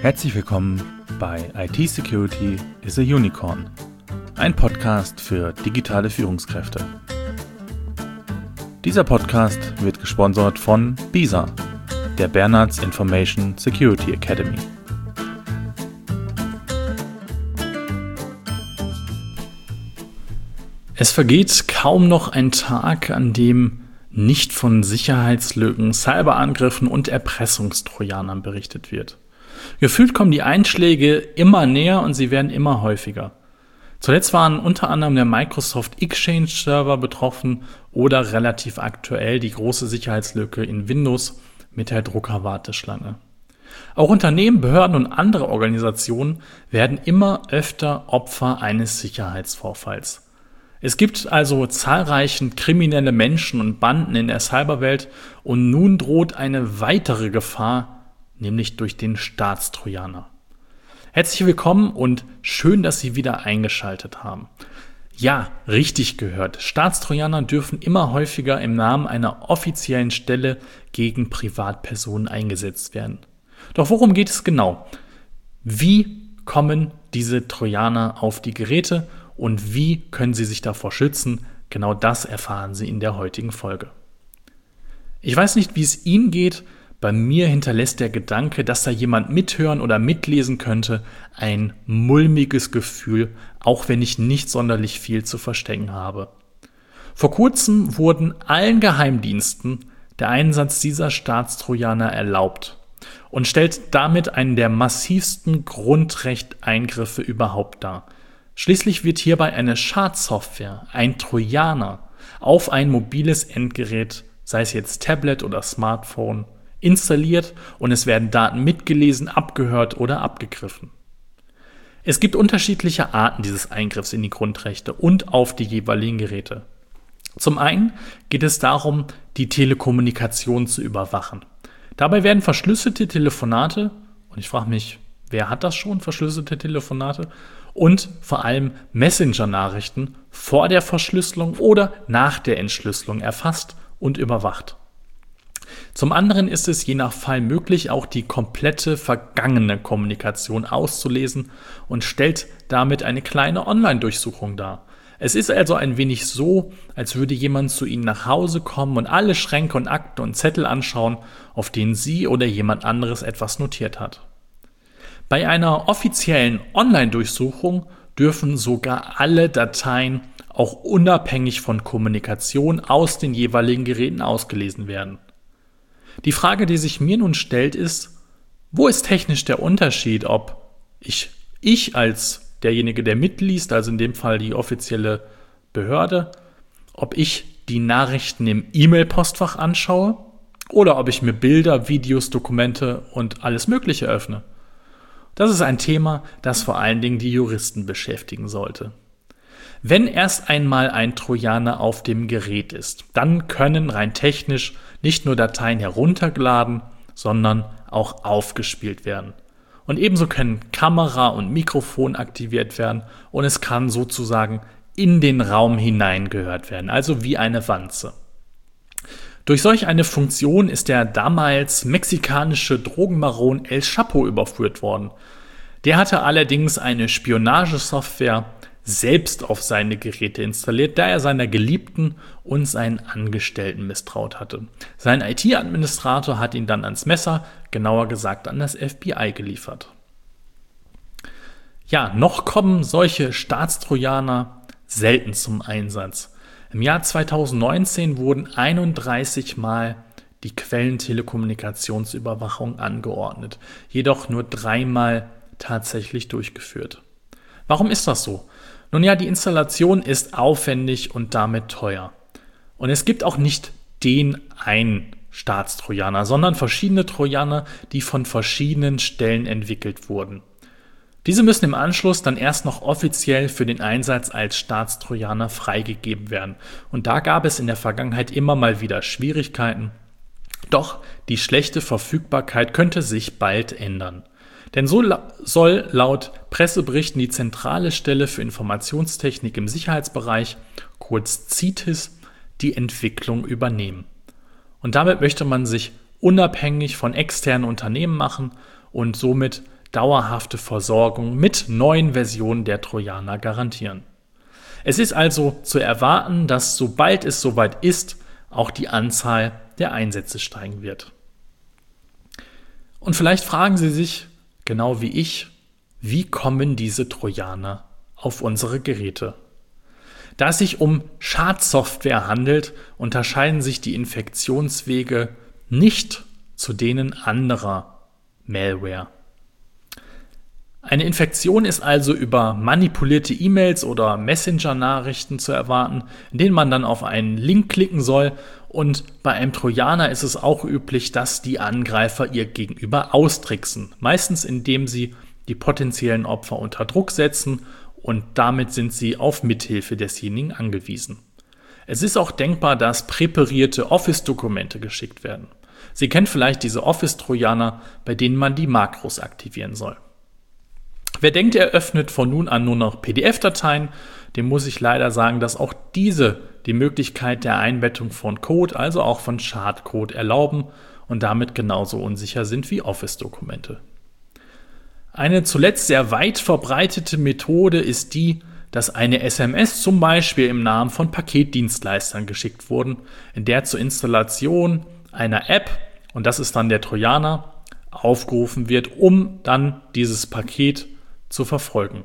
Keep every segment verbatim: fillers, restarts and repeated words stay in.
Herzlich willkommen bei I T Security is a Unicorn, ein Podcast für digitale Führungskräfte. Dieser Podcast wird gesponsert von BISA, der Bernards Information Security Academy. Es vergeht kaum noch ein Tag, an dem nicht von Sicherheitslücken, Cyberangriffen und Erpressungstrojanern berichtet wird. Gefühlt kommen die Einschläge immer näher und sie werden immer häufiger. Zuletzt waren unter anderem der Microsoft Exchange-Server betroffen oder relativ aktuell die große Sicherheitslücke in Windows mit der Druckerwarteschlange. Auch Unternehmen, Behörden und andere Organisationen werden immer öfter Opfer eines Sicherheitsvorfalls. Es gibt also zahlreiche kriminelle Menschen und Banden in der Cyberwelt und nun droht eine weitere Gefahr, nämlich durch den Staatstrojaner. Herzlich willkommen und schön, dass Sie wieder eingeschaltet haben. Ja, richtig gehört. Staatstrojaner dürfen immer häufiger im Namen einer offiziellen Stelle gegen Privatpersonen eingesetzt werden. Doch worum geht es genau? Wie kommen diese Trojaner auf die Geräte und wie können Sie sich davor schützen? Genau das erfahren Sie in der heutigen Folge. Ich weiß nicht, wie es Ihnen geht. Bei mir hinterlässt der Gedanke, dass da jemand mithören oder mitlesen könnte, ein mulmiges Gefühl, auch wenn ich nicht sonderlich viel zu verstecken habe. Vor kurzem wurden allen Geheimdiensten der Einsatz dieser Staatstrojaner erlaubt und stellt damit einen der massivsten Grundrechteingriffe überhaupt dar. Schließlich wird hierbei eine Schadsoftware, ein Trojaner, auf ein mobiles Endgerät, sei es jetzt Tablet oder Smartphone, installiert und es werden Daten mitgelesen, abgehört oder abgegriffen. Es gibt unterschiedliche Arten dieses Eingriffs in die Grundrechte und auf die jeweiligen Geräte. Zum einen geht es darum, die Telekommunikation zu überwachen. Dabei werden verschlüsselte Telefonate, und ich frage mich, wer hat das schon, verschlüsselte Telefonate, und vor allem Messenger-Nachrichten vor der Verschlüsselung oder nach der Entschlüsselung erfasst und überwacht. Zum anderen ist es je nach Fall möglich, auch die komplette vergangene Kommunikation auszulesen und stellt damit eine kleine Online-Durchsuchung dar. Es ist also ein wenig so, als würde jemand zu Ihnen nach Hause kommen und alle Schränke und Akten und Zettel anschauen, auf denen Sie oder jemand anderes etwas notiert hat. Bei einer offiziellen Online-Durchsuchung dürfen sogar alle Dateien auch unabhängig von Kommunikation aus den jeweiligen Geräten ausgelesen werden. Die Frage, die sich mir nun stellt, ist, wo ist technisch der Unterschied, ob ich, ich als derjenige, der mitliest, also in dem Fall die offizielle Behörde, ob ich die Nachrichten im E-Mail-Postfach anschaue oder ob ich mir Bilder, Videos, Dokumente und alles Mögliche öffne. Das ist ein Thema, das vor allen Dingen die Juristen beschäftigen sollte. Wenn erst einmal ein Trojaner auf dem Gerät ist, dann können rein technisch nicht nur Dateien heruntergeladen, sondern auch aufgespielt werden. Und ebenso können Kamera und Mikrofon aktiviert werden und es kann sozusagen in den Raum hineingehört werden, also wie eine Wanze. Durch solch eine Funktion ist der damals mexikanische Drogenbaron El Chapo überführt worden. Der hatte allerdings eine Spionagesoftware selbst auf seine Geräte installiert, da er seiner Geliebten und seinen Angestellten misstraut hatte. Sein I T-Administrator hat ihn dann ans Messer, genauer gesagt an das F B I geliefert. Ja, noch kommen solche Staatstrojaner selten zum Einsatz. Im Jahr zweitausendneunzehn wurden einunddreißig Mal die Quellentelekommunikationsüberwachung angeordnet, jedoch nur dreimal tatsächlich durchgeführt. Warum ist das so? Nun ja, die Installation ist aufwendig und damit teuer. Und es gibt auch nicht den einen Staatstrojaner, sondern verschiedene Trojaner, die von verschiedenen Stellen entwickelt wurden. Diese müssen im Anschluss dann erst noch offiziell für den Einsatz als Staatstrojaner freigegeben werden. Und da gab es in der Vergangenheit immer mal wieder Schwierigkeiten. Doch die schlechte Verfügbarkeit könnte sich bald ändern. Denn so soll laut Presseberichten die zentrale Stelle für Informationstechnik im Sicherheitsbereich, kurz C I T E S, die Entwicklung übernehmen. Und damit möchte man sich unabhängig von externen Unternehmen machen und somit dauerhafte Versorgung mit neuen Versionen der Trojaner garantieren. Es ist also zu erwarten, dass sobald es soweit ist, auch die Anzahl der Einsätze steigen wird. Und vielleicht fragen Sie sich, genau wie ich, wie kommen diese Trojaner auf unsere Geräte? Da es sich um Schadsoftware handelt, unterscheiden sich die Infektionswege nicht zu denen anderer Malware. Eine Infektion ist also über manipulierte E-Mails oder Messenger-Nachrichten zu erwarten, in denen man dann auf einen Link klicken soll, und bei einem Trojaner ist es auch üblich, dass die Angreifer ihr Gegenüber austricksen, meistens indem sie die potenziellen Opfer unter Druck setzen, und damit sind sie auf Mithilfe desjenigen angewiesen. Es ist auch denkbar, dass präparierte Office-Dokumente geschickt werden. Sie kennen vielleicht diese Office-Trojaner, bei denen man die Makros aktivieren soll. Wer denkt, er öffnet von nun an nur noch P D F-Dateien, dem muss ich leider sagen, dass auch diese die Möglichkeit der Einbettung von Code, also auch von Schadcode, erlauben und damit genauso unsicher sind wie Office-Dokumente. Eine zuletzt sehr weit verbreitete Methode ist die, dass eine S M S zum Beispiel im Namen von Paketdienstleistern geschickt wurde, in der zur Installation einer App, und das ist dann der Trojaner, aufgerufen wird, um dann dieses Paket zu verfolgen.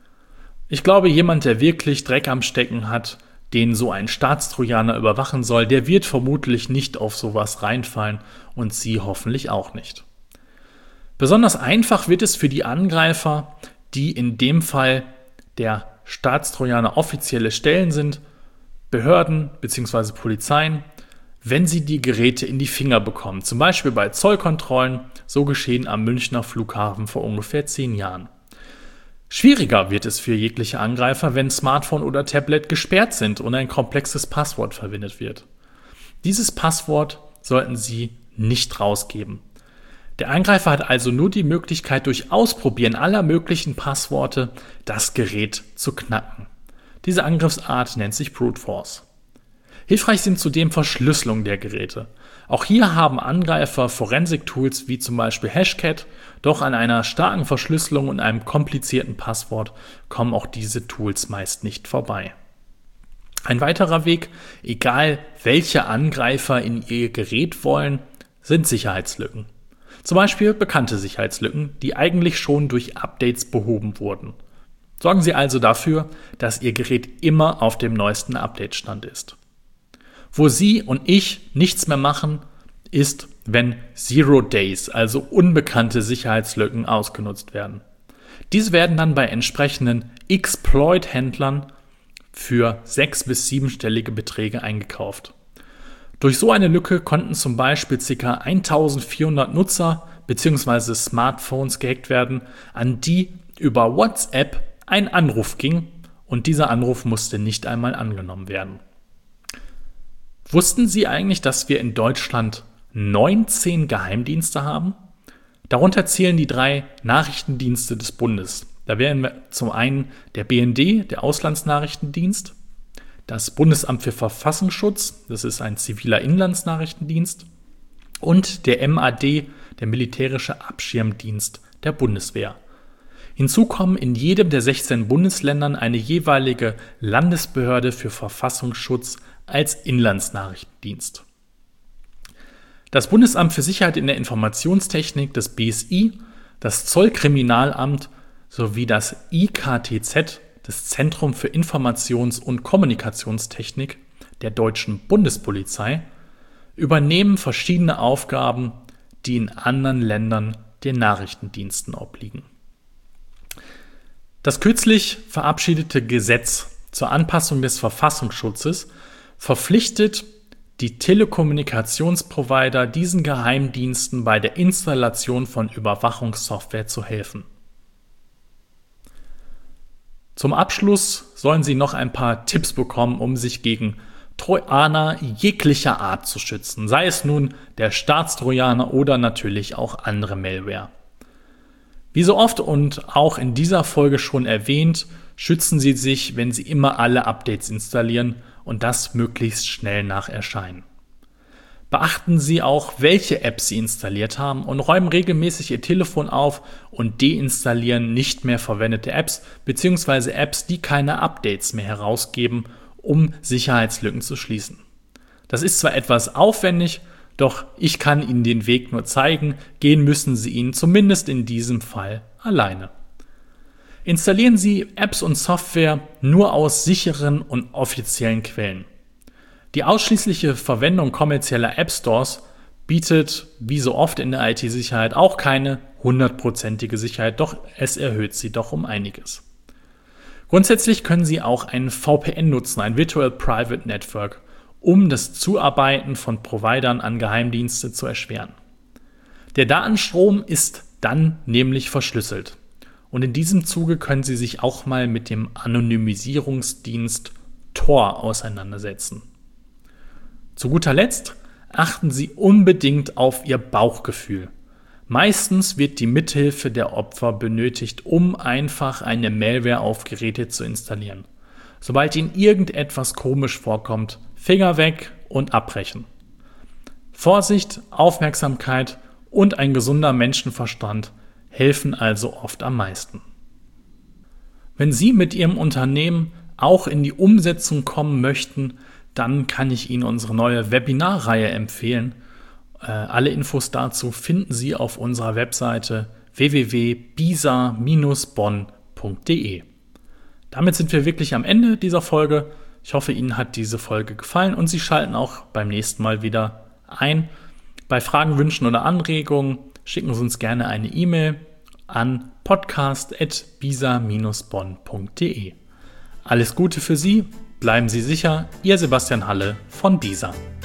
Ich glaube, jemand, der wirklich Dreck am Stecken hat, den so ein Staatstrojaner überwachen soll, der wird vermutlich nicht auf sowas reinfallen und Sie hoffentlich auch nicht. Besonders einfach wird es für die Angreifer, die in dem Fall der Staatstrojaner offizielle Stellen sind, Behörden bzw. Polizeien, wenn sie die Geräte in die Finger bekommen, zum Beispiel bei Zollkontrollen, so geschehen am Münchner Flughafen vor ungefähr zehn Jahren. Schwieriger wird es für jegliche Angreifer, wenn Smartphone oder Tablet gesperrt sind und ein komplexes Passwort verwendet wird. Dieses Passwort sollten Sie nicht rausgeben. Der Angreifer hat also nur die Möglichkeit, durch Ausprobieren aller möglichen Passworte das Gerät zu knacken. Diese Angriffsart nennt sich Brute Force. Hilfreich sind zudem Verschlüsselung der Geräte. Auch hier haben Angreifer Forensik-Tools wie zum Beispiel Hashcat, doch an einer starken Verschlüsselung und einem komplizierten Passwort kommen auch diese Tools meist nicht vorbei. Ein weiterer Weg, egal welche Angreifer in ihr Gerät wollen, sind Sicherheitslücken. Zum Beispiel bekannte Sicherheitslücken, die eigentlich schon durch Updates behoben wurden. Sorgen Sie also dafür, dass Ihr Gerät immer auf dem neuesten Update-Stand ist. Wo Sie und ich nichts mehr machen, ist, wenn Zero Days, also unbekannte Sicherheitslücken, ausgenutzt werden. Diese werden dann bei entsprechenden Exploit-Händlern für sechs- bis siebenstellige Beträge eingekauft. Durch so eine Lücke konnten zum Beispiel ca. eintausendvierhundert Nutzer bzw. Smartphones gehackt werden, an die über WhatsApp ein Anruf ging, und dieser Anruf musste nicht einmal angenommen werden. Wussten Sie eigentlich, dass wir in Deutschland neunzehn Geheimdienste haben? Darunter zählen die drei Nachrichtendienste des Bundes. Da wären wir zum einen der B N D, der Auslandsnachrichtendienst, das Bundesamt für Verfassungsschutz, das ist ein ziviler Inlandsnachrichtendienst, und der M A D, der militärische Abschirmdienst der Bundeswehr. Hinzu kommen in jedem der sechzehn Bundesländern eine jeweilige Landesbehörde für Verfassungsschutz als Inlandsnachrichtendienst. Das Bundesamt für Sicherheit in der Informationstechnik, das B S I, das Zollkriminalamt sowie das I K T Z, das Zentrum für Informations- und Kommunikationstechnik der deutschen Bundespolizei, übernehmen verschiedene Aufgaben, die in anderen Ländern den Nachrichtendiensten obliegen. Das kürzlich verabschiedete Gesetz zur Anpassung des Verfassungsschutzes verpflichtet die Telekommunikationsprovider, diesen Geheimdiensten bei der Installation von Überwachungssoftware zu helfen. Zum Abschluss sollen Sie noch ein paar Tipps bekommen, um sich gegen Trojaner jeglicher Art zu schützen, sei es nun der Staatstrojaner oder natürlich auch andere Malware. Wie so oft und auch in dieser Folge schon erwähnt, schützen Sie sich, wenn Sie immer alle Updates installieren und das möglichst schnell nach Erscheinen. Beachten Sie auch, welche Apps Sie installiert haben und räumen regelmäßig Ihr Telefon auf und deinstallieren nicht mehr verwendete Apps bzw. Apps, die keine Updates mehr herausgeben, um Sicherheitslücken zu schließen. Das ist zwar etwas aufwendig, doch ich kann Ihnen den Weg nur zeigen, gehen müssen Sie ihn zumindest in diesem Fall alleine. Installieren Sie Apps und Software nur aus sicheren und offiziellen Quellen. Die ausschließliche Verwendung kommerzieller App Stores bietet, wie so oft in der I T-Sicherheit, auch keine hundertprozentige Sicherheit, doch es erhöht sie doch um einiges. Grundsätzlich können Sie auch ein V P N nutzen, ein Virtual Private Network, um das Zuarbeiten von Providern an Geheimdienste zu erschweren. Der Datenstrom ist dann nämlich verschlüsselt. Und in diesem Zuge können Sie sich auch mal mit dem Anonymisierungsdienst Tor auseinandersetzen. Zu guter Letzt achten Sie unbedingt auf Ihr Bauchgefühl. Meistens wird die Mithilfe der Opfer benötigt, um einfach eine Malware auf Geräte zu installieren. Sobald Ihnen irgendetwas komisch vorkommt, Finger weg und abbrechen. Vorsicht, Aufmerksamkeit und ein gesunder Menschenverstand helfen also oft am meisten. Wenn Sie mit Ihrem Unternehmen auch in die Umsetzung kommen möchten, dann kann ich Ihnen unsere neue Webinarreihe empfehlen. Äh, alle Infos dazu finden Sie auf unserer Webseite w w w punkt bisa Bindestrich bonn punkt d e. Damit sind wir wirklich am Ende dieser Folge. Ich hoffe, Ihnen hat diese Folge gefallen und Sie schalten auch beim nächsten Mal wieder ein. Bei Fragen, Wünschen oder Anregungen schicken Sie uns gerne eine E-Mail an podcast at bisa Bindestrich bonn punkt d e. Alles Gute für Sie, bleiben Sie sicher, Ihr Sebastian Halle von bisa.